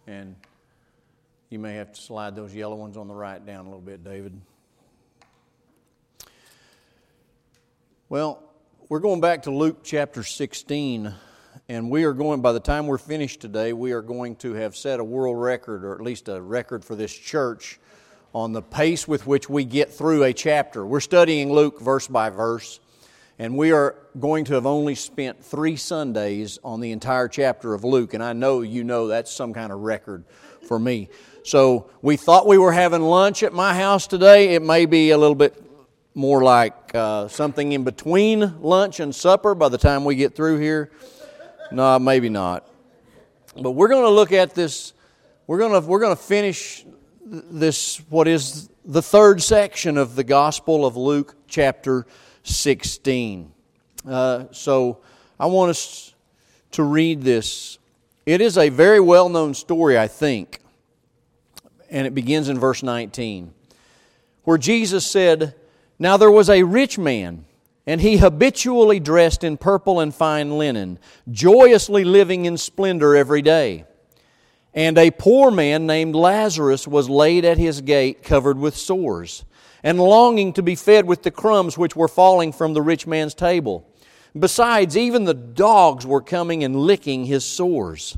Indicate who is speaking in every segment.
Speaker 1: And you may have to slide those yellow ones on the right down a little bit, David. Well, we're going back to Luke chapter 16, and we are going, by the time we're finished today, we are going to have set a world record, or at least a record for this church, on the pace with which we get through a chapter. We're studying Luke verse by verse, and we are going to have only spent 3 Sundays on the entire chapter of Luke, and I know you know that's some kind of record for me. So we thought we were having lunch at my house today. It may be a little bit more like something in between lunch and supper by the time we get through here. No, maybe not. But we're going to look at this. We're going to finish this, what is the third section of the Gospel of Luke, chapter 16. So I want us to read this. It is a very well-known story, I think, and it begins in verse 19, where Jesus said, "Now there was a rich man, and he habitually dressed in purple and fine linen, joyously living in splendor every day. And a poor man named Lazarus was laid at his gate, covered with sores, and longing to be fed with the crumbs which were falling from the rich man's table. Besides, even the dogs were coming and licking his sores.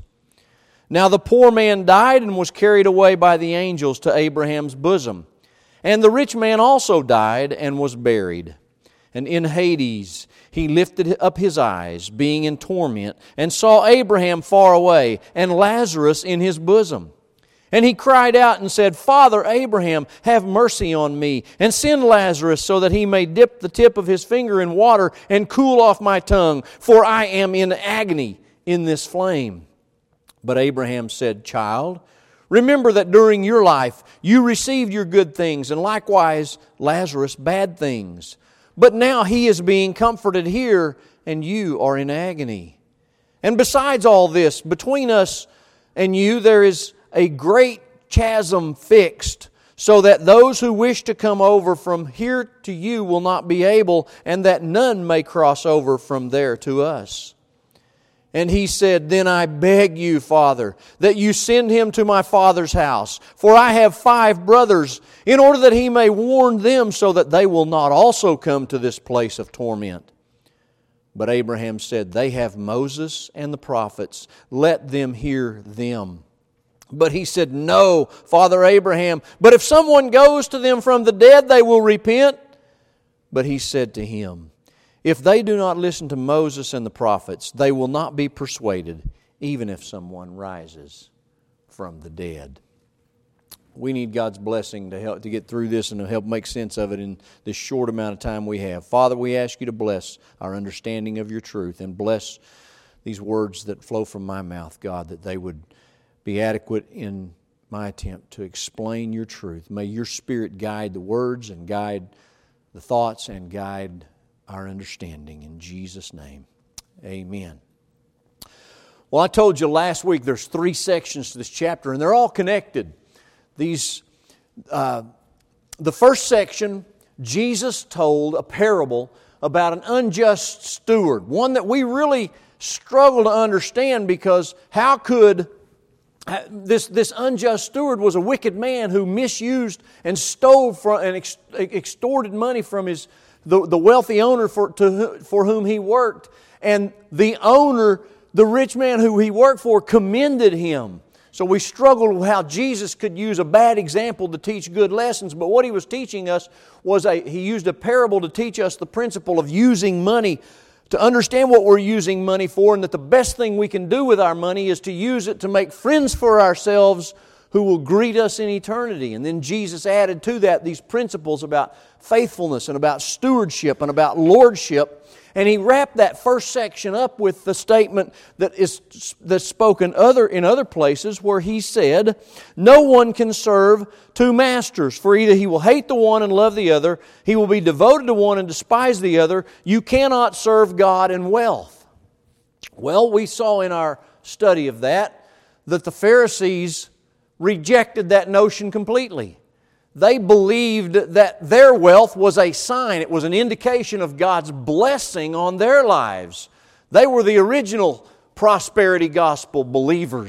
Speaker 1: Now the poor man died and was carried away by the angels to Abraham's bosom. And the rich man also died and was buried. And in Hades he lifted up his eyes, being in torment, and saw Abraham far away, and Lazarus in his bosom. And he cried out and said, Father Abraham, have mercy on me, and send Lazarus so that he may dip the tip of his finger in water and cool off my tongue, for I am in agony in this flame. But Abraham said, Child, remember that during your life you received your good things, and likewise Lazarus bad things. But now he is being comforted here, and you are in agony. And besides all this, between us and you there is a great chasm fixed, so that those who wish to come over from here to you will not be able, and that none may cross over from there to us. And he said, Then I beg you, Father, that you send him to my father's house, for I have 5 brothers, in order that he may warn them, so that they will not also come to this place of torment. But Abraham said, They have Moses and the prophets, let them hear them. But he said, No, Father Abraham, but if someone goes to them from the dead, they will repent. But he said to him, If they do not listen to Moses and the prophets, they will not be persuaded, even if someone rises from the dead." We need God's blessing to help to get through this and to help make sense of it in this short amount of time we have. Father, we ask you to bless our understanding of your truth, and bless these words that flow from my mouth, God, that they would be adequate in my attempt to explain your truth. May your Spirit guide the words and guide the thoughts and guide our understanding. In Jesus' name, amen. Well, I told you last week there's 3 sections to this chapter, and they're all connected. The first section, Jesus told a parable about an unjust steward, one that we really struggle to understand, because how could this unjust steward was a wicked man who misused and stole from and extorted money from the wealthy owner for whom he worked. And the owner, the rich man who he worked for, commended him. So we struggled with how Jesus could use a bad example to teach good lessons. But what he was teaching us was he used a parable to teach us the principle of using money, to understand what we're using money for, and that the best thing we can do with our money is to use it to make friends for ourselves who will greet us in eternity. And then Jesus added to that these principles about faithfulness and about stewardship and about lordship. And he wrapped that first section up with the statement that's spoken in other places, where he said, No one can serve 2 masters, for either he will hate the one and love the other, he will be devoted to one and despise the other. You cannot serve God and wealth. Well, we saw in our study of that the Pharisees rejected that notion completely. They believed that their wealth was a sign. It was an indication of God's blessing on their lives. They were the original prosperity gospel believers.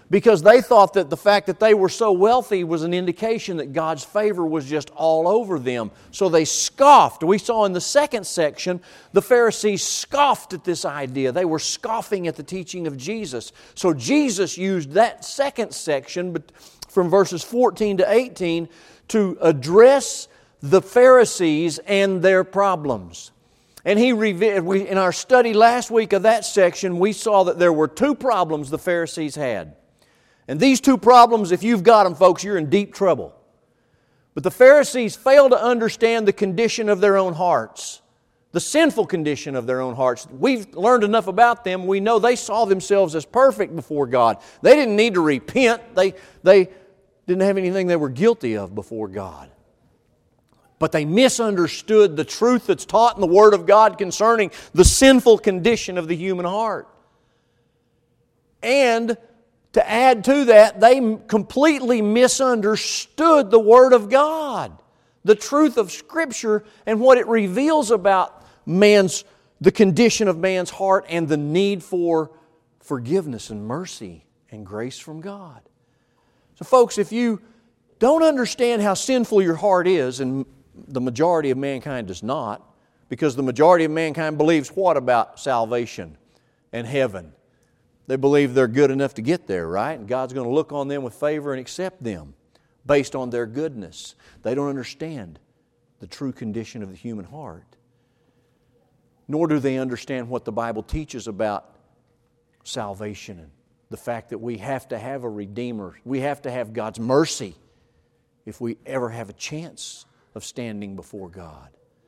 Speaker 1: because they thought that the fact that they were so wealthy was an indication that God's favor was just all over them. So they scoffed. We saw in the second section, the Pharisees scoffed at this idea. They were scoffing at the teaching of Jesus. So Jesus used that second section from verses 14 to 18 to address the Pharisees and their problems. And in our study last week of that section, we saw that there were two problems the Pharisees had. And these two problems, if you've got them, folks, you're in deep trouble. But the Pharisees failed to understand the condition of their own hearts, the sinful condition of their own hearts. We've learned enough about them. We know they saw themselves as perfect before God. They didn't need to repent. They didn't have anything they were guilty of before God. But they misunderstood the truth that's taught in the Word of God concerning the sinful condition of the human heart. And to add to that, they completely misunderstood the Word of God, the truth of Scripture and what it reveals about the condition of man's heart and the need for forgiveness and mercy and grace from God. So folks, if you don't understand how sinful your heart is, and the majority of mankind does not, because the majority of mankind believes what about salvation and heaven? They believe they're good enough to get there, right? And God's going to look on them with favor and accept them based on their goodness. They don't understand the true condition of the human heart. Nor do they understand what the Bible teaches about salvation and the fact that we have to have a Redeemer. We have to have God's mercy if we ever have a chance of standing before God.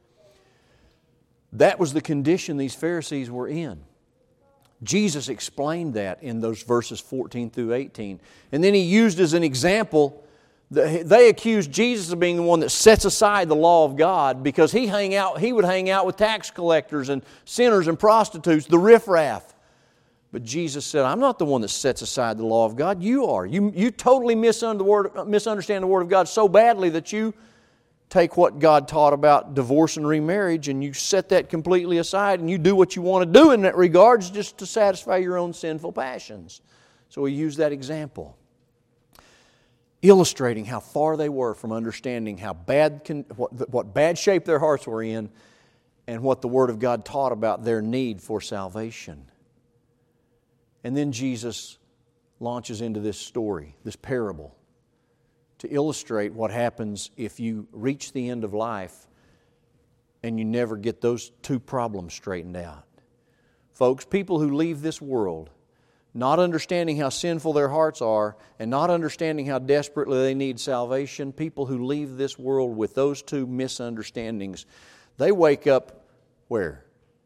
Speaker 1: That was the condition these Pharisees were in. Jesus explained that in those verses 14 through 18. And then He used as an example, they accused Jesus of being the one that sets aside the law of God because He would hang out with tax collectors and sinners and prostitutes, the riffraff. But Jesus said, I'm not the one that sets aside the law of God. You are. You totally misunderstand the Word of God so badly that you take what God taught about divorce and remarriage and you set that completely aside and you do what you want to do in that regards just to satisfy your own sinful passions. So He used that example, illustrating how far they were from understanding how what bad shape their hearts were in and what the Word of God taught about their need for salvation. And then Jesus launches into this story, this parable, to illustrate what happens if you reach the end of life and you never get those two problems straightened out. Folks, people who leave this world not understanding how sinful their hearts are and not understanding how desperately they need salvation, people who leave this world with those two misunderstandings, they wake up where?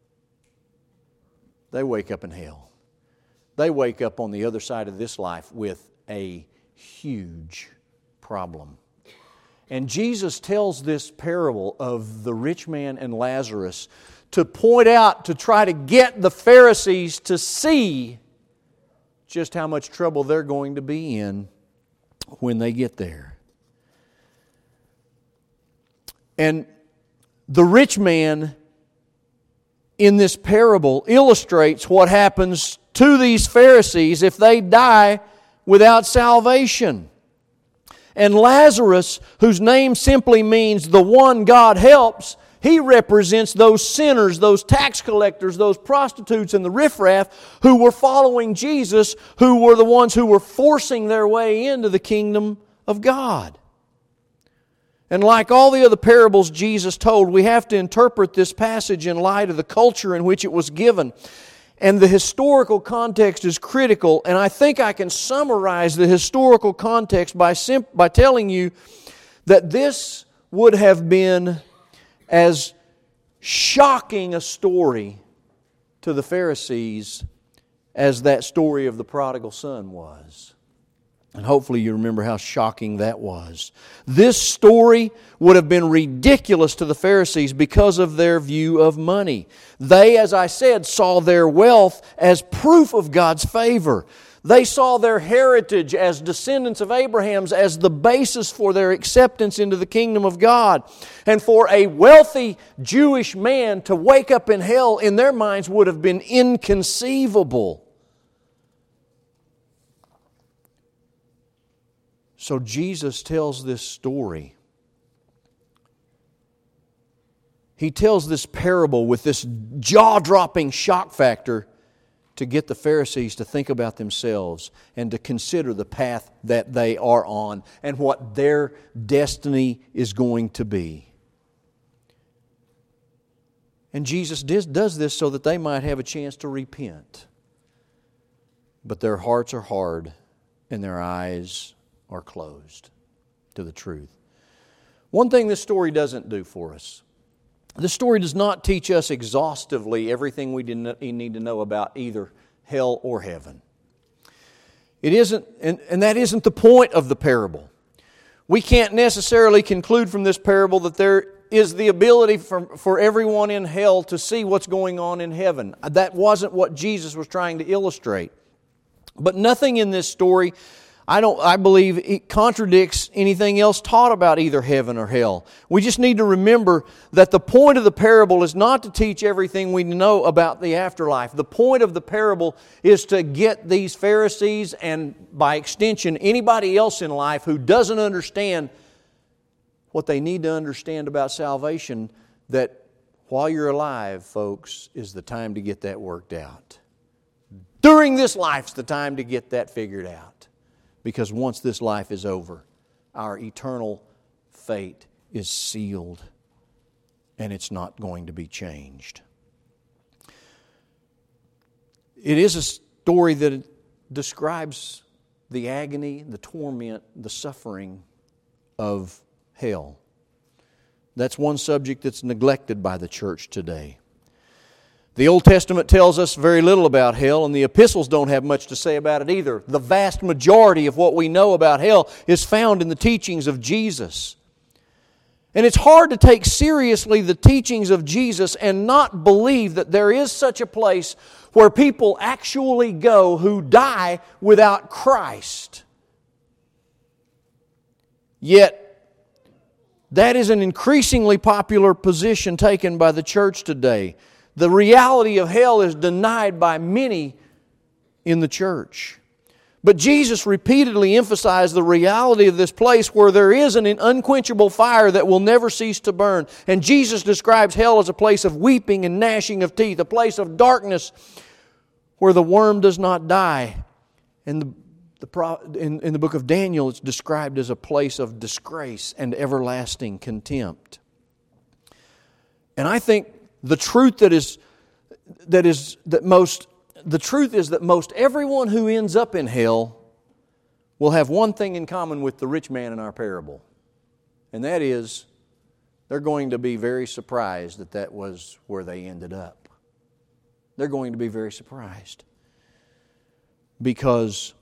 Speaker 1: They wake up in hell. They wake up on the other side of this life with a huge problem. And Jesus tells this parable of the rich man and Lazarus to point out, to try to get the Pharisees to see just how much trouble they're going to be in when they get there. And the rich man in this parable illustrates what happens to these Pharisees if they die without salvation. And Lazarus, whose name simply means the one God helps, he represents those sinners, those tax collectors, those prostitutes and the riffraff who were following Jesus, who were the ones who were forcing their way into the kingdom of God. And like all the other parables Jesus told, we have to interpret this passage in light of the culture in which it was given. And the historical context is critical, and I think I can summarize the historical context by telling you that this would have been as shocking a story to the Pharisees as that story of the prodigal son was. And hopefully you remember how shocking that was. This story would have been ridiculous to the Pharisees because of their view of money. They, as I said, saw their wealth as proof of God's favor. They saw their heritage as descendants of Abraham's as the basis for their acceptance into the kingdom of God. And for a wealthy Jewish man to wake up in hell in their minds would have been inconceivable. So Jesus tells this story. He tells this parable with this jaw-dropping shock factor to get the Pharisees to think about themselves and to consider the path that they are on and what their destiny is going to be. And Jesus does this so that they might have a chance to repent. But their hearts are hard and their eyes are closed to the truth. One thing this story doesn't do for us. This story does not teach us exhaustively everything we need to know about either hell or heaven. It isn't, and that isn't the point of the parable. We can't necessarily conclude from this parable that there is the ability for everyone in hell to see what's going on in heaven. That wasn't what Jesus was trying to illustrate. But nothing in this story, I believe, it contradicts anything else taught about either heaven or hell. We just need to remember that the point of the parable is not to teach everything we know about the afterlife. The point of the parable is to get these Pharisees, and by extension anybody else in life who doesn't understand what they need to understand about salvation, that while you're alive, folks, is the time to get that worked out. During this life's the time to get that figured out. Because once this life is over, our eternal fate is sealed and it's not going to be changed. It is a story that describes the agony, the torment, the suffering of hell. That's one subject that's neglected by the church today. The Old Testament tells us very little about hell, and the epistles don't have much to say about it either. The vast majority of what we know about hell is found in the teachings of Jesus. And it's hard to take seriously the teachings of Jesus and not believe that there is such a place where people actually go who die without Christ. Yet, that is an increasingly popular position taken by the church today. The reality of hell is denied by many in the church. But Jesus repeatedly emphasized the reality of this place where there is an unquenchable fire that will never cease to burn. And Jesus describes hell as a place of weeping and gnashing of teeth, a place of darkness where the worm does not die. And in the book of Daniel, it's described as a place of disgrace and everlasting contempt. And I think the truth is that most everyone who ends up in hell will have one thing in common with the rich man in our parable. And that is, they're going to be very surprised that was where they ended up. They're going to be very surprised. Because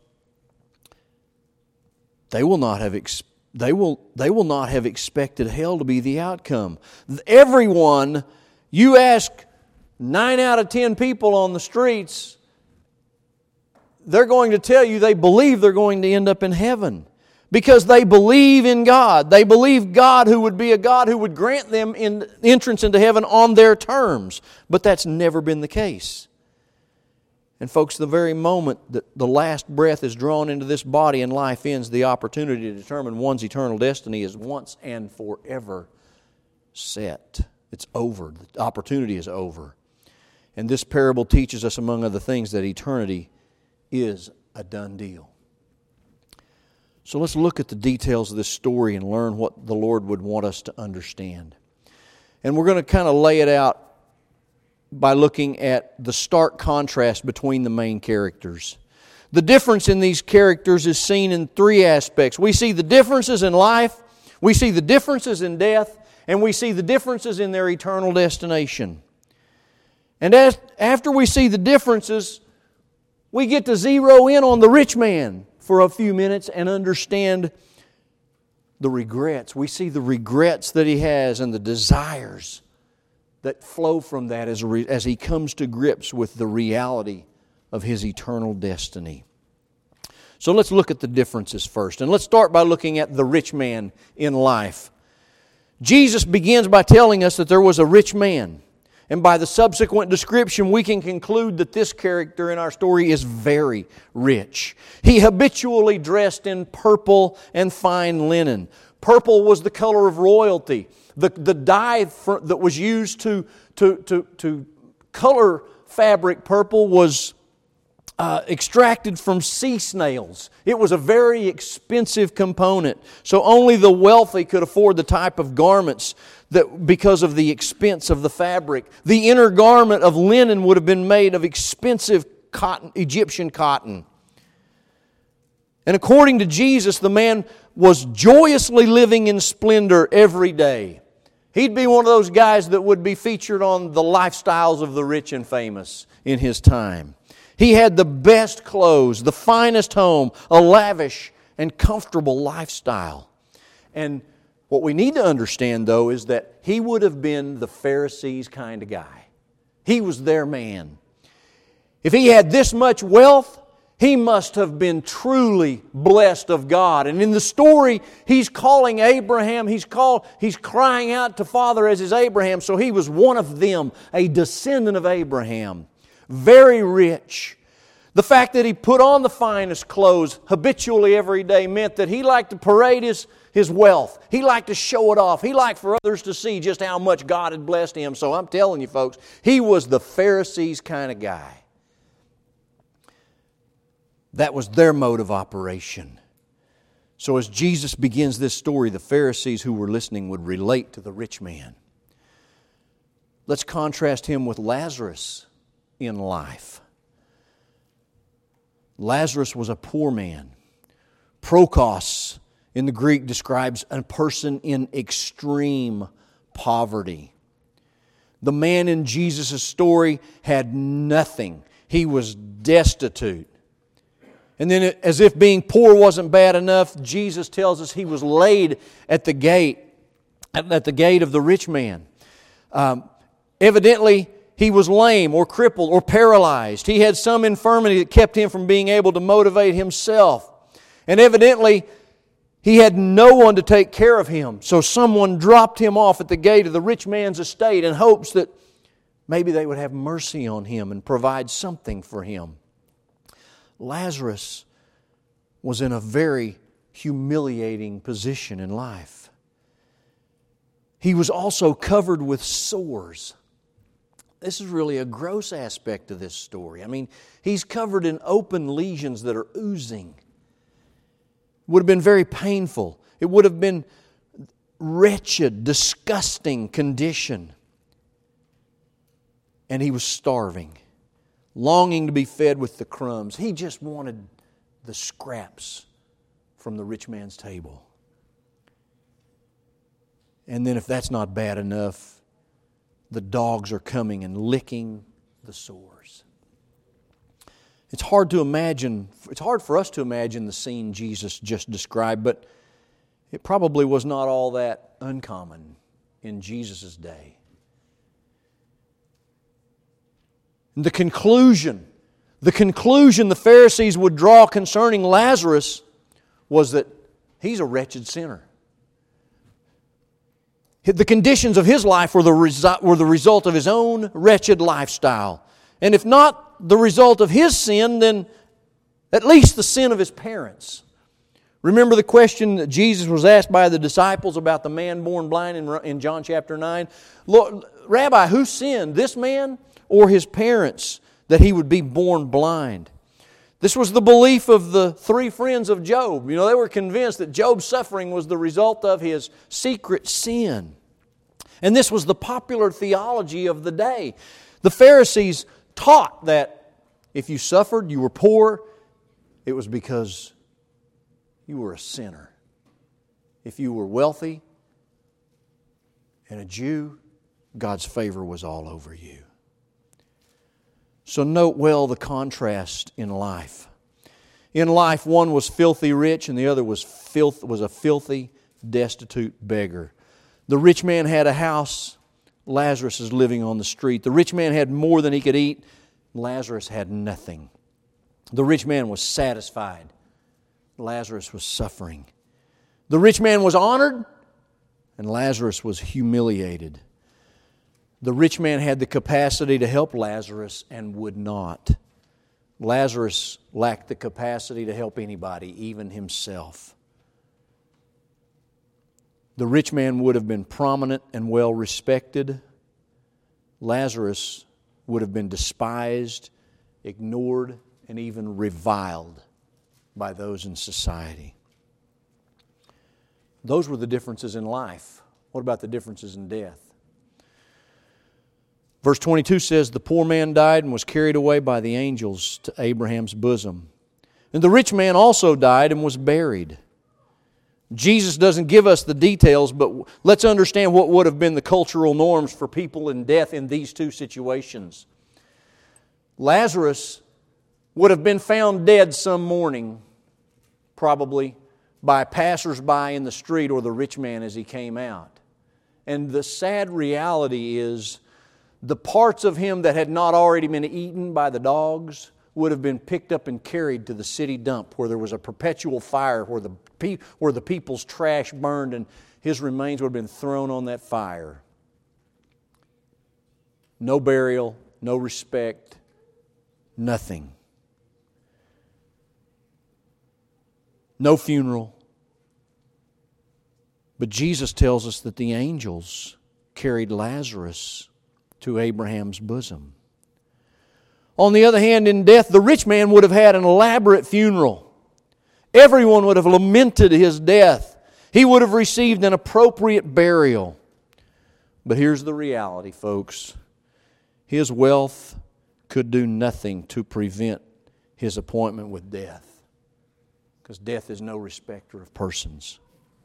Speaker 1: they will not have expected hell to be the outcome. Everyone, you ask 9 out of 10 people on the streets, they're going to tell you they believe they're going to end up in heaven. Because they believe in God. They believe God who would be a God who would grant them entrance into heaven on their terms. But that's never been the case. And folks, the very moment that the last breath is drawn into this body and life ends, the opportunity to determine one's eternal destiny is once and forever set. It's over. The opportunity is over. And this parable teaches us, among other things, that eternity is a done deal. So let's look at the details of this story and learn what the Lord would want us to understand. And we're going to kind of lay it out by looking at the stark contrast between the main characters. The difference in these characters is seen in 3 aspects. We see the differences in life, we see the differences in death, and we see the differences in their eternal destination. And after we see the differences, we get to zero in on the rich man for a few minutes and understand the regrets. We see the regrets that he has and the desires that flow from that as he comes to grips with the reality of his eternal destiny. So let's look at the differences first. And let's start by looking at the rich man in life. Jesus begins by telling us that there was a rich man. And by the subsequent description, we can conclude that this character in our story is very rich. He habitually dressed in purple and fine linen. Purple was the color of royalty. The dye that was used to color fabric purple was extracted from sea snails. It was a very expensive component. So only the wealthy could afford the type of garments because of the expense of the fabric. The inner garment of linen would have been made of expensive cotton, Egyptian cotton. And according to Jesus, the man was joyously living in splendor every day. He'd be one of those guys that would be featured on the lifestyles of the rich and famous in his time. He had the best clothes, the finest home, a lavish and comfortable lifestyle. And what we need to understand, though, is that he would have been the Pharisees' kind of guy. He was their man. If he had this much wealth, he must have been truly blessed of God. And in the story, he's calling Abraham, he's crying out to Father as his Abraham, so he was one of them, a descendant of Abraham. Very rich. The fact that he put on the finest clothes habitually every day meant that he liked to parade his wealth. He liked to show it off. He liked for others to see just how much God had blessed him. So I'm telling you folks, he was the Pharisees' kind of guy. That was their mode of operation. So as Jesus begins this story, the Pharisees who were listening would relate to the rich man. Let's contrast him with Lazarus in life. Lazarus was a poor man. Prokos in the Greek describes a person in extreme poverty. The man in Jesus' story had nothing. He was destitute. And then as if being poor wasn't bad enough, Jesus tells us he was laid at the gate of the rich man. Evidently, he was lame or crippled or paralyzed. He had some infirmity that kept him from being able to motivate himself. And evidently, he had no one to take care of him. So someone dropped him off at the gate of the rich man's estate in hopes that maybe they would have mercy on him and provide something for him. Lazarus was in a very humiliating position in life. He was also covered with sores. This is really a gross aspect of this story. I mean, he's covered in open lesions that are oozing. It would have been very painful. It would have been wretched, disgusting condition. And he was starving, longing to be fed with the crumbs. He just wanted the scraps from the rich man's table. And then if that's not bad enough, the dogs are coming and licking the sores. It's hard for us to imagine the scene Jesus just described, but it probably was not all that uncommon in Jesus' day. And the conclusion the Pharisees would draw concerning Lazarus was that he's a wretched sinner. The conditions of his life were the result of his own wretched lifestyle. And if not the result of his sin, then at least the sin of his parents. Remember the question that Jesus was asked by the disciples about the man born blind in John chapter 9? Lord, Rabbi, who sinned, this man or his parents, that he would be born blind? This was the belief of the three friends of Job. They were convinced that Job's suffering was the result of his secret sin. And this was the popular theology of the day. The Pharisees taught that if you suffered, you were poor, it was because you were a sinner. If you were wealthy and a Jew, God's favor was all over you. So note well the contrast in life. In life, one was filthy rich and the other was a filthy, destitute beggar. The rich man had a house. Lazarus is living on the street. The rich man had more than he could eat. Lazarus had nothing. The rich man was satisfied. Lazarus was suffering. The rich man was honored, and Lazarus was humiliated. The rich man had the capacity to help Lazarus and would not. Lazarus lacked the capacity to help anybody, even himself. The rich man would have been prominent and well respected. Lazarus would have been despised, ignored, and even reviled by those in society. Those were the differences in life. What about the differences in death? Verse 22 says, the poor man died and was carried away by the angels to Abraham's bosom. And the rich man also died and was buried. Jesus doesn't give us the details, but let's understand what would have been the cultural norms for people in death in these two situations. Lazarus would have been found dead some morning, probably by passers-by in the street or the rich man as he came out. And the sad reality is the parts of him that had not already been eaten by the dogs would have been picked up and carried to the city dump where there was a perpetual fire where the people's trash burned, and his remains would have been thrown on that fire. No burial, no respect, nothing. No funeral. But Jesus tells us that the angels carried Lazarus to Abraham's bosom. On the other hand, in death, the rich man would have had an elaborate funeral. Everyone would have lamented his death. He would have received an appropriate burial. But here's the reality, folks. His wealth could do nothing to prevent his appointment with death, because death is no respecter of persons.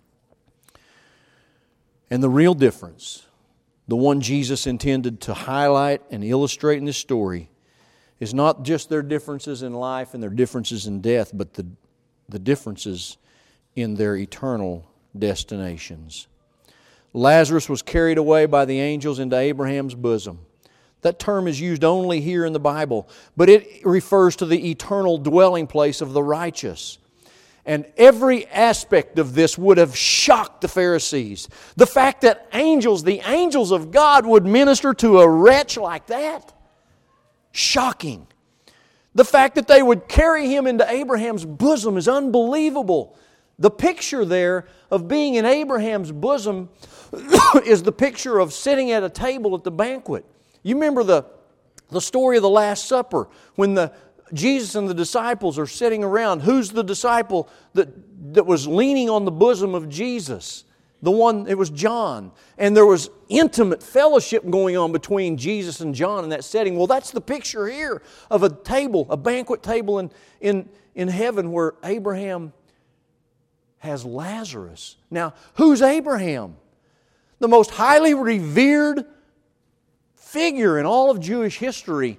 Speaker 1: And the real difference, the one Jesus intended to highlight and illustrate in this story, is not just their differences in life and their differences in death, but the differences in their eternal destinations. Lazarus was carried away by the angels into Abraham's bosom. That term is used only here in the Bible, but it refers to the eternal dwelling place of the righteous. And every aspect of this would have shocked the Pharisees. The fact that the angels of God would minister to a wretch like that, shocking. The fact that they would carry him into Abraham's bosom is unbelievable. The picture there of being in Abraham's bosom is the picture of sitting at a table at the banquet. You remember the story of the Last Supper when Jesus and the disciples are sitting around. Who's the disciple that was leaning on the bosom of Jesus? It was John. And there was intimate fellowship going on between Jesus and John in that setting. Well, that's the picture here of a table, a banquet table in heaven where Abraham has Lazarus. Now, who's Abraham? The most highly revered figure in all of Jewish history,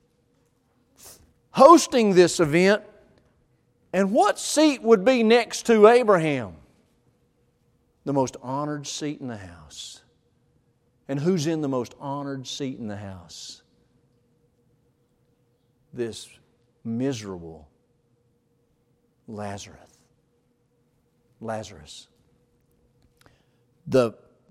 Speaker 1: hosting this event. And what seat would be next to Abraham? The most honored seat in the house. And who's in the most honored seat in the house? This miserable Lazarus. The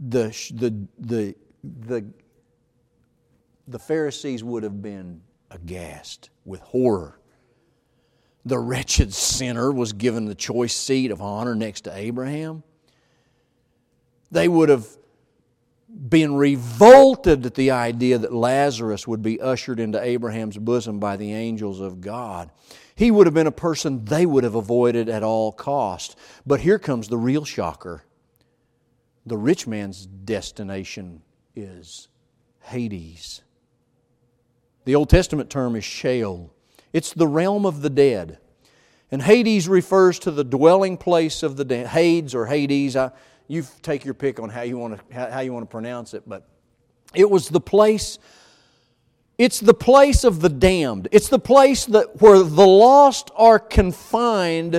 Speaker 1: Pharisees would have been aghast with horror. The wretched sinner was given the choice seat of honor next to Abraham. They would have been revolted at the idea that Lazarus would be ushered into Abraham's bosom by the angels of God. He would have been a person they would have avoided at all cost. But here comes the real shocker. The rich man's destination is Hades. The Old Testament term is Sheol. It's the realm of the dead. And Hades refers to the dwelling place of the dead. Hades or Hades, you take your pick on how you want to pronounce it, but it was the place. It's the place of the damned. It's the place where the lost are confined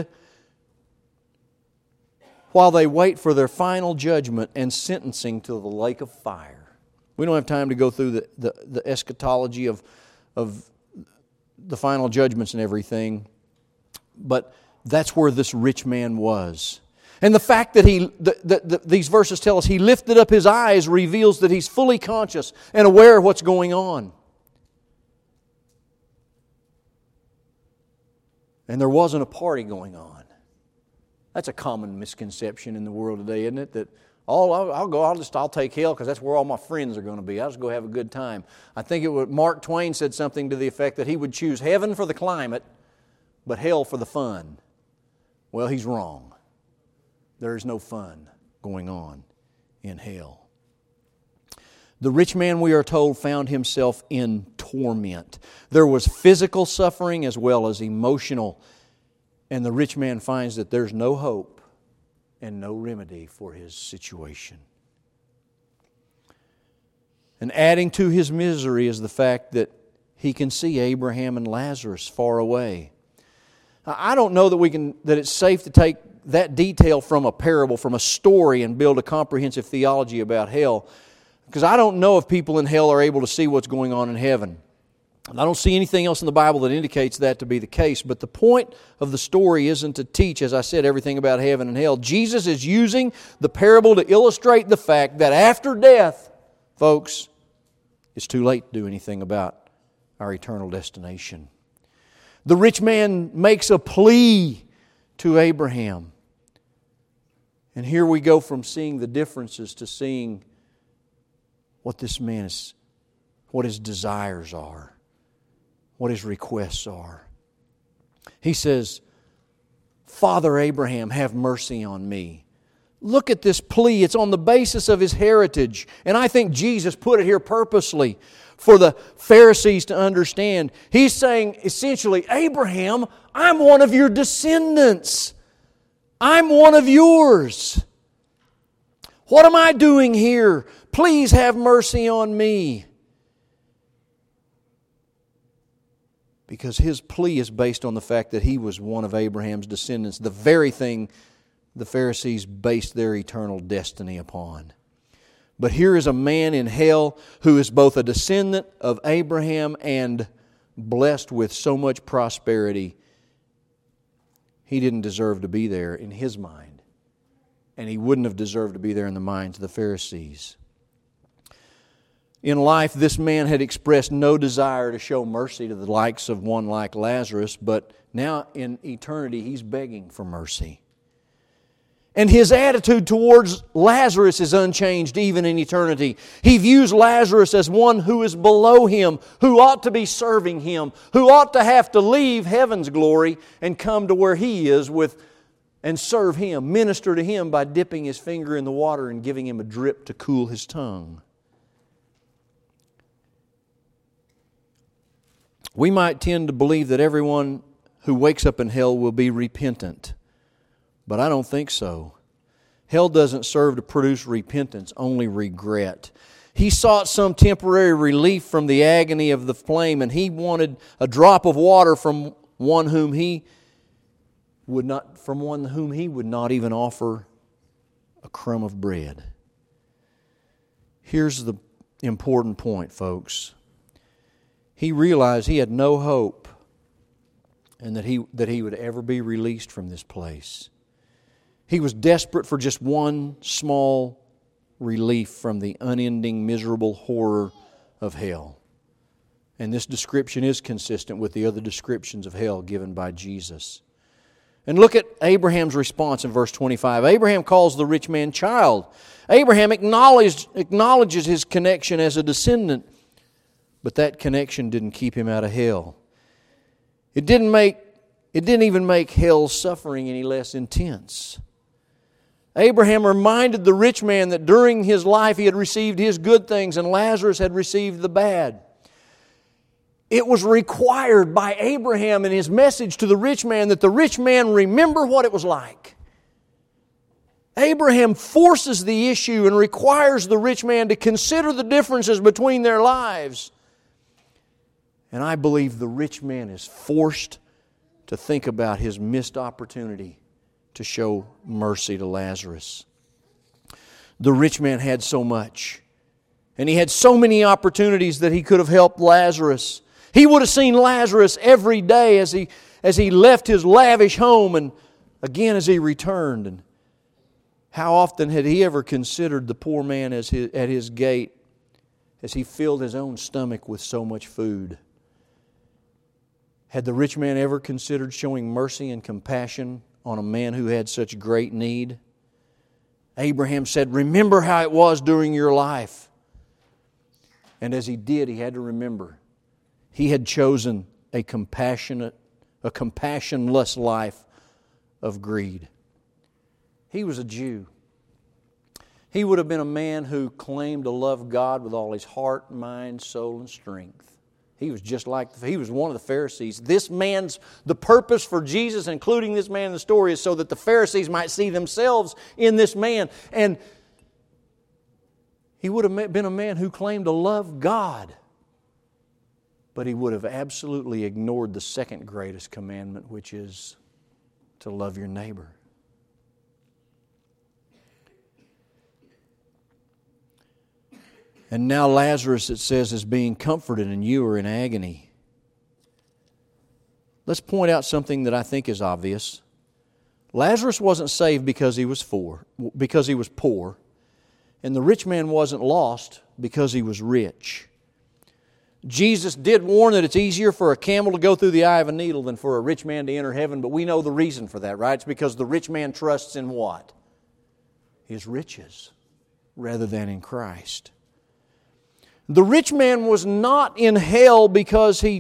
Speaker 1: while they wait for their final judgment and sentencing to the lake of fire. We don't have time to go through the eschatology of the final judgments and everything, but that's where this rich man was. And the fact that these verses tell us he lifted up his eyes reveals that he's fully conscious and aware of what's going on. And there wasn't a party going on. That's a common misconception in the world today, isn't it? That I'll take hell because that's where all my friends are going to be. I'll just go have a good time. I think Mark Twain said something to the effect that he would choose heaven for the climate, but hell for the fun. Well, he's wrong. There is no fun going on in hell. The rich man, we are told, found himself in torment. There was physical suffering as well as emotional. And the rich man finds that there's no hope and no remedy for his situation. And adding to his misery is the fact that he can see Abraham and Lazarus far away. Now, I don't know that it's safe to take that detail from a parable, from a story, and build a comprehensive theology about hell. Because I don't know if people in hell are able to see what's going on in heaven. And I don't see anything else in the Bible that indicates that to be the case. But the point of the story isn't to teach, as I said, everything about heaven and hell. Jesus is using the parable to illustrate the fact that after death, folks, it's too late to do anything about our eternal destination. The rich man makes a plea to Abraham. And here we go from seeing the differences to seeing what this man is, what his desires are, what his requests are. He says, Father Abraham, have mercy on me. Look at this plea. It's on the basis of his heritage. And I think Jesus put it here purposely for the Pharisees to understand. He's saying, essentially, Abraham, I'm one of your descendants. I'm one of yours. What am I doing here? Please have mercy on me. Because his plea is based on the fact that he was one of Abraham's descendants, the very thing the Pharisees based their eternal destiny upon. But here is a man in hell who is both a descendant of Abraham and blessed with so much prosperity. He didn't deserve to be there in his mind. And he wouldn't have deserved to be there in the minds of the Pharisees. In life, this man had expressed no desire to show mercy to the likes of one like Lazarus, but now in eternity he's begging for mercy. And his attitude towards Lazarus is unchanged even in eternity. He views Lazarus as one who is below him, who ought to be serving him, who ought to have to leave heaven's glory and come to where he is and serve him, minister to him by dipping his finger in the water and giving him a drip to cool his tongue. We might tend to believe that everyone who wakes up in hell will be repentant. But I don't think so. Hell doesn't serve to produce repentance, only regret. He sought some temporary relief from the agony of the flame, and he wanted a drop of water from one whom he would not even offer a crumb of bread. Here's the important point, folks. He realized he had no hope and that he would ever be released from this place. He was desperate for just one small relief from the unending, miserable horror of hell. And this description is consistent with the other descriptions of hell given by Jesus. And look at Abraham's response in verse 25. Abraham calls the rich man child. Abraham acknowledges his connection as a descendant, but that connection didn't keep him out of hell. It didn't even make hell's suffering any less intense. Abraham reminded the rich man that during his life he had received his good things and Lazarus had received the bad. It was required by Abraham in his message to the rich man that the rich man remember what it was like. Abraham forces the issue and requires the rich man to consider the differences between their lives. And I believe the rich man is forced to think about his missed opportunity to show mercy to Lazarus. The rich man had so much, and he had so many opportunities that he could have helped Lazarus. He would have seen Lazarus every day as he left his lavish home and again as he returned. And How often had he ever considered the poor man at his gate as he filled his own stomach with so much food? Had the rich man ever considered showing mercy and compassion on a man who had such great need? Abraham said, "Remember how it was during your life." And as he did, he had to remember he had chosen a compassionless life of greed. He was a Jew. He would have been a man who claimed to love God with all his heart, mind, soul, and strength. He was he was one of the Pharisees. The purpose for Jesus, including this man in the story, is so that the Pharisees might see themselves in this man. And he would have been a man who claimed to love God. But he would have absolutely ignored the second greatest commandment, which is to love your neighbor. And now Lazarus, it says, is being comforted and you are in agony. Let's point out something that I think is obvious. Lazarus wasn't saved because he was poor. And the rich man wasn't lost because he was rich. Jesus did warn that it's easier for a camel to go through the eye of a needle than for a rich man to enter heaven, but we know the reason for that, right? It's because the rich man trusts in what? His riches rather than in Christ. The rich man was not in hell because he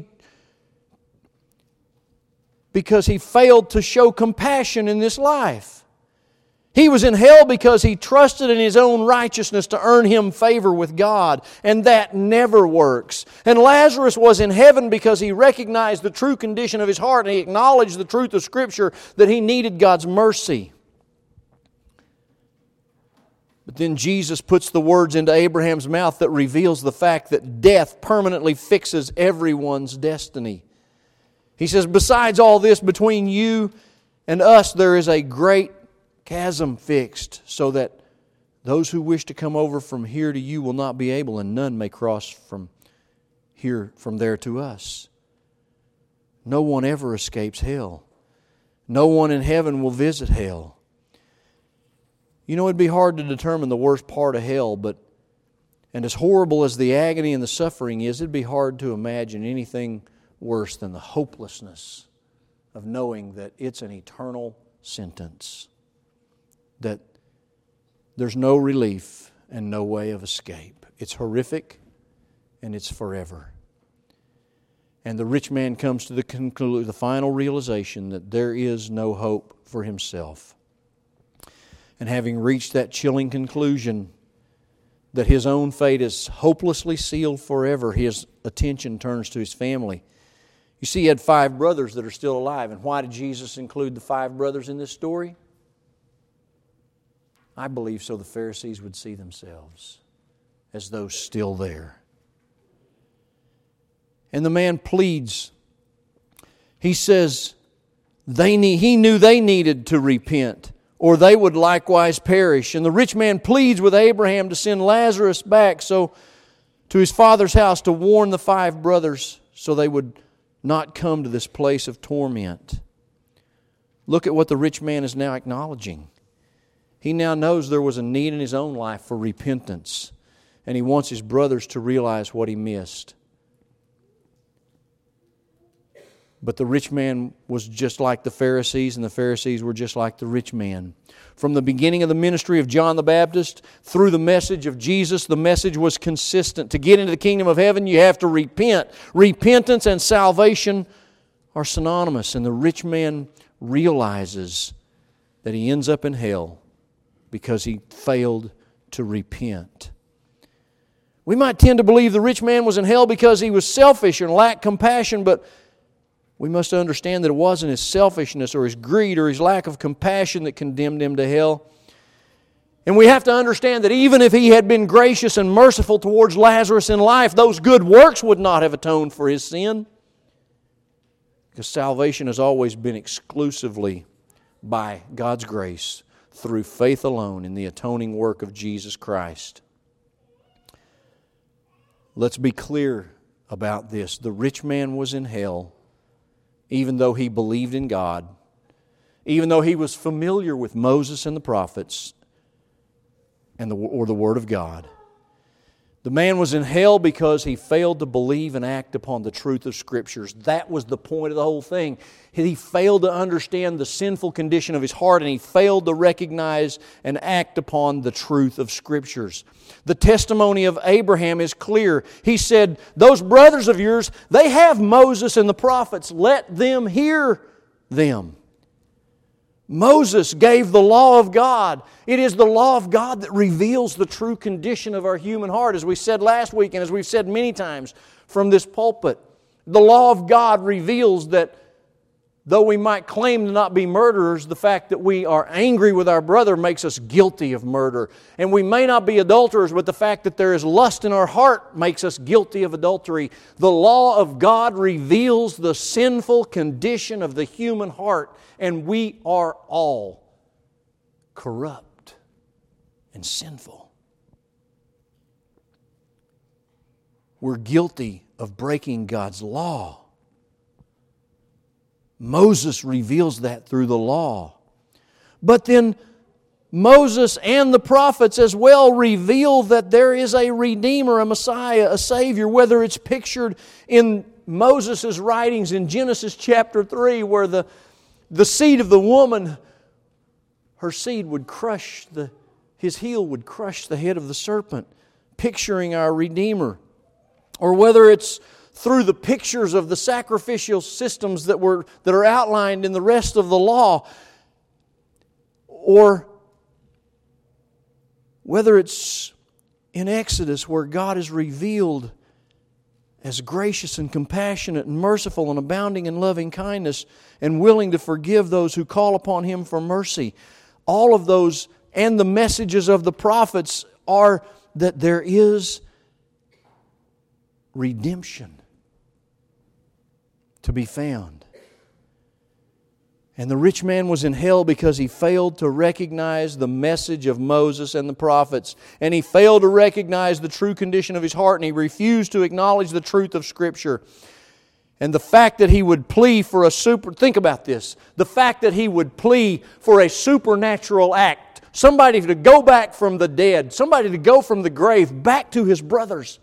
Speaker 1: failed to show compassion in this life. He was in hell because he trusted in his own righteousness to earn him favor with God, and that never works. And Lazarus was in heaven because he recognized the true condition of his heart and he acknowledged the truth of Scripture that he needed God's mercy. But then Jesus puts the words into Abraham's mouth that reveals the fact that death permanently fixes everyone's destiny. He says, "Besides all this, between you and us there is a great chasm fixed, so that those who wish to come over from here to you will not be able, and none may cross from there to us." No one ever escapes hell. No one in heaven will visit hell. You know, it'd be hard to determine the worst part of hell, and as horrible as the agony and the suffering is, it'd be hard to imagine anything worse than the hopelessness of knowing that it's an eternal sentence, that there's no relief and no way of escape. It's horrific and it's forever. And the rich man comes to the final realization that there is no hope for himself. And having reached that chilling conclusion that his own fate is hopelessly sealed forever, his attention turns to his family. You see, he had 5 brothers that are still alive. And why did Jesus include the 5 brothers in this story? I believe so the Pharisees would see themselves as those still there. And the man pleads. He says he knew they needed to repent, or they would likewise perish. And the rich man pleads with Abraham to send Lazarus back to his father's house to warn the 5 brothers so they would not come to this place of torment. Look at what the rich man is now acknowledging. He now knows there was a need in his own life for repentance, and he wants his brothers to realize what he missed. But the rich man was just like the Pharisees, and the Pharisees were just like the rich man. From the beginning of the ministry of John the Baptist through the message of Jesus, the message was consistent. To get into the kingdom of heaven, you have to repent. Repentance and salvation are synonymous, and the rich man realizes that he ends up in hell because he failed to repent. We might tend to believe the rich man was in hell because he was selfish and lacked compassion, but we must understand that it wasn't his selfishness or his greed or his lack of compassion that condemned him to hell. And we have to understand that even if he had been gracious and merciful towards Lazarus in life, those good works would not have atoned for his sin. Because salvation has always been exclusively by God's grace through faith alone in the atoning work of Jesus Christ. Let's be clear about this. The rich man was in hell even though he believed in God, even though he was familiar with Moses and the prophets, or the Word of God. The man was in hell because he failed to believe and act upon the truth of Scriptures. That was the point of the whole thing. He failed to understand the sinful condition of his heart, and he failed to recognize and act upon the truth of Scriptures. The testimony of Abraham is clear. He said, "Those brothers of yours, they have Moses and the prophets. Let them hear them." Moses gave the law of God. It is the law of God that reveals the true condition of our human heart, as we said last week and as we've said many times from this pulpit. The law of God reveals that though we might claim to not be murderers, the fact that we are angry with our brother makes us guilty of murder. And we may not be adulterers, but the fact that there is lust in our heart makes us guilty of adultery. The law of God reveals the sinful condition of the human heart, and we are all corrupt and sinful. We're guilty of breaking God's law. Moses reveals that through the law. But then Moses and the prophets as well reveal that there is a Redeemer, a Messiah, a Savior, whether it's pictured in Moses' writings in Genesis chapter 3, where the seed of the woman, her seed would crush his heel would crush the head of the serpent, picturing our Redeemer. Or whether it's through the pictures of the sacrificial systems that are outlined in the rest of the law, or whether it's in Exodus where God is revealed as gracious and compassionate and merciful and abounding in loving kindness and willing to forgive those who call upon Him for mercy. All of those and the messages of the prophets are that there is redemption to be found. And the rich man was in hell because he failed to recognize the message of Moses and the prophets. And he failed to recognize the true condition of his heart, and he refused to acknowledge the truth of Scripture. And the fact that he would plea for think about this, the fact that he would plea for a supernatural act, somebody to go back from the dead, somebody to go from the grave back to his brothers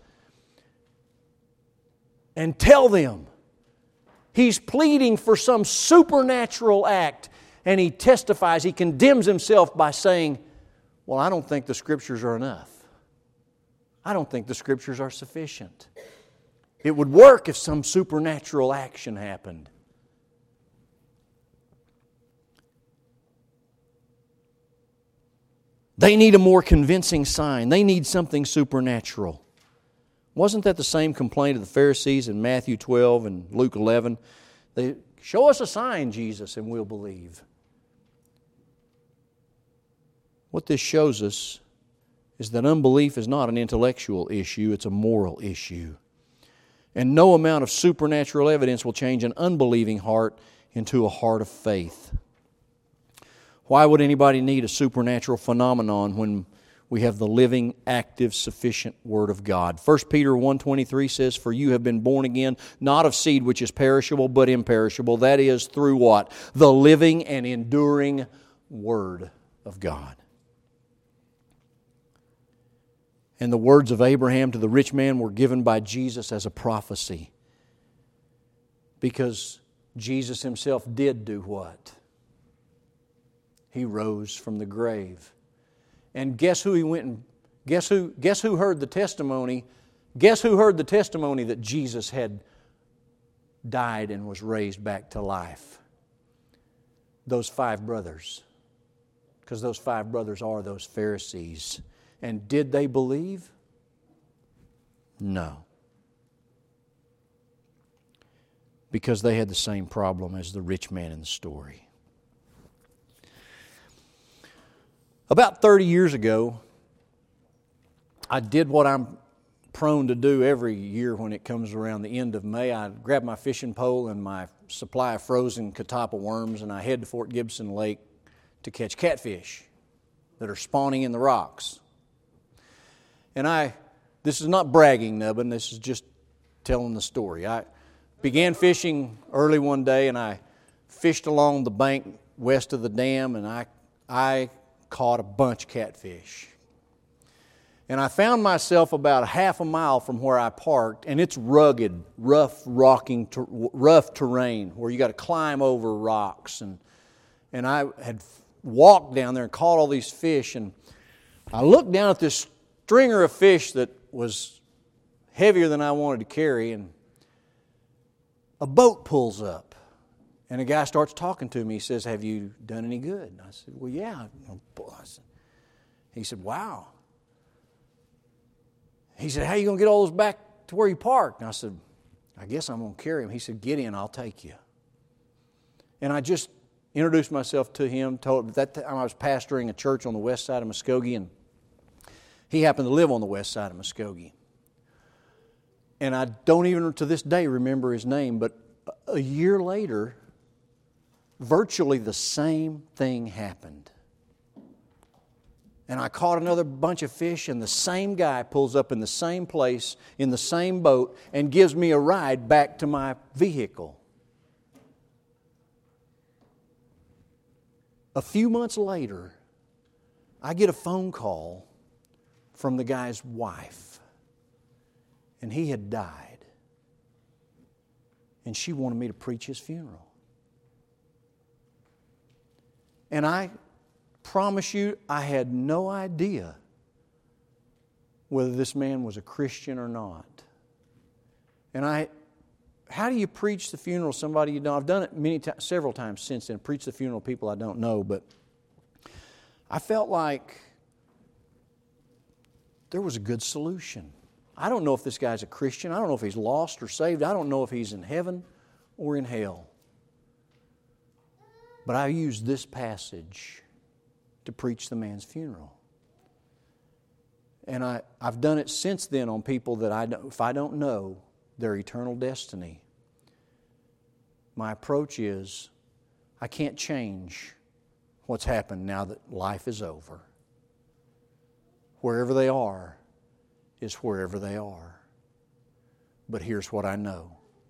Speaker 1: and tell them. He's pleading for some supernatural act, and he testifies, he condemns himself by saying, well, I don't think the Scriptures are enough. I don't think the Scriptures are sufficient. It would work if some supernatural action happened. They need a more convincing sign. They need something supernatural. Wasn't that the same complaint of the Pharisees in Matthew 12 and Luke 11? They show us a sign, Jesus, and we'll believe. What this shows us is that unbelief is not an intellectual issue, it's a moral issue. And no amount of supernatural evidence will change an unbelieving heart into a heart of faith. Why would anybody need a supernatural phenomenon when we have the living, active, sufficient Word of God? 1 Peter 1:23 says, "For you have been born again, not of seed which is perishable, but imperishable." That is, through what? The living and enduring Word of God. And the words of Abraham to the rich man were given by Jesus as a prophecy. Because Jesus Himself did do what? He rose from the grave. And guess who he went and guess who heard the testimony? Guess who heard the testimony that Jesus had died and was raised back to life? Those 5 brothers. Because those 5 brothers are those Pharisees. And did they believe? No. Because they had the same problem as the rich man in the story. About 30 years ago, I did what I'm prone to do every year when it comes around the end of May. I grab my fishing pole and my supply of frozen catappa worms, and I head to Fort Gibson Lake to catch catfish that are spawning in the rocks. And this is not bragging, Nubbin, this is just telling the story. I began fishing early one day, and I fished along the bank west of the dam, and I caught a bunch of catfish. And I found myself about a half a mile from where I parked, and it's rugged, rough terrain where you got to climb over rocks. And I had walked down there and caught all these fish, and I looked down at this stringer of fish that was heavier than I wanted to carry, and a boat pulls up. And a guy starts talking to me. He says, "Have you done any good?" And I said, "Well, yeah." He said, "Wow." He said, "How are you going to get all those back to where you parked?" And I said, "I guess I'm going to carry them." He said, "Get in, I'll take you." And I just introduced myself to him. Told at that time I was pastoring a church on the west side of Muskogee, and he happened to live on the west side of Muskogee. And I don't even to this day remember his name, but a year later, virtually the same thing happened. And I caught another bunch of fish, and the same guy pulls up in the same place, in the same boat, and gives me a ride back to my vehicle. A few months later, I get a phone call from the guy's wife, and he had died. And she wanted me to preach his funeral. And I promise you, I had no idea whether this man was a Christian or not. And how do you preach the funeral of somebody you don't? I've done it several times since then, preach the funeral of people I don't know, but I felt like there was a good solution. I don't know if this guy's a Christian. I don't know if he's lost or saved. I don't know if he's in heaven or in hell. But I used this passage to preach the man's funeral. And I've done it since then on people that if I don't know their eternal destiny, my approach is, I can't change what's happened now that life is over. Wherever they are is wherever they are. But here's what I know.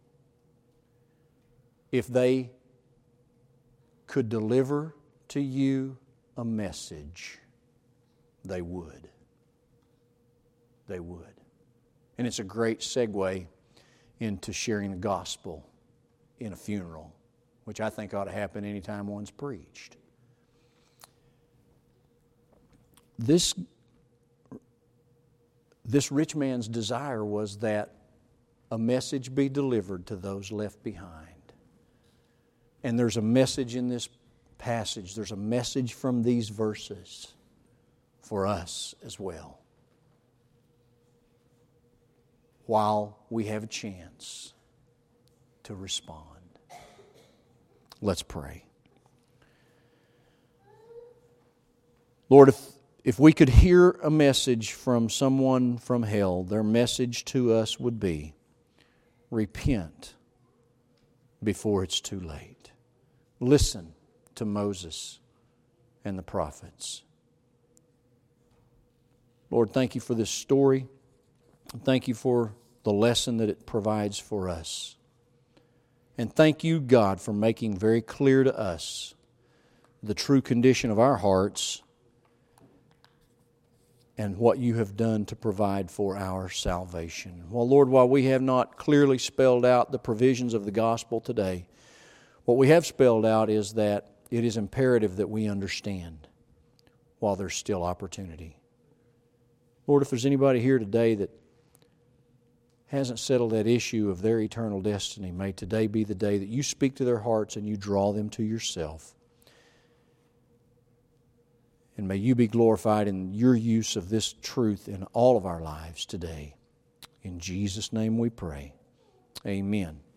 Speaker 1: If they could deliver to you a message, they would. They would. And it's a great segue into sharing the gospel in a funeral, which I think ought to happen anytime one's preached. This rich man's desire was that a message be delivered to those left behind. And there's a message in this passage. There's a message from these verses for us as well. While we have a chance to respond. Let's pray. Lord, if we could hear a message from someone from hell, their message to us would be, repent before it's too late. Listen to Moses and the prophets. Lord, thank you for this story. Thank you for the lesson that it provides for us. And thank you, God, for making very clear to us the true condition of our hearts and what you have done to provide for our salvation. Well, Lord, while we have not clearly spelled out the provisions of the gospel today, what we have spelled out is that it is imperative that we understand while there's still opportunity. Lord, if there's anybody here today that hasn't settled that issue of their eternal destiny, may today be the day that you speak to their hearts and you draw them to yourself. And may you be glorified in your use of this truth in all of our lives today. In Jesus' name we pray. Amen.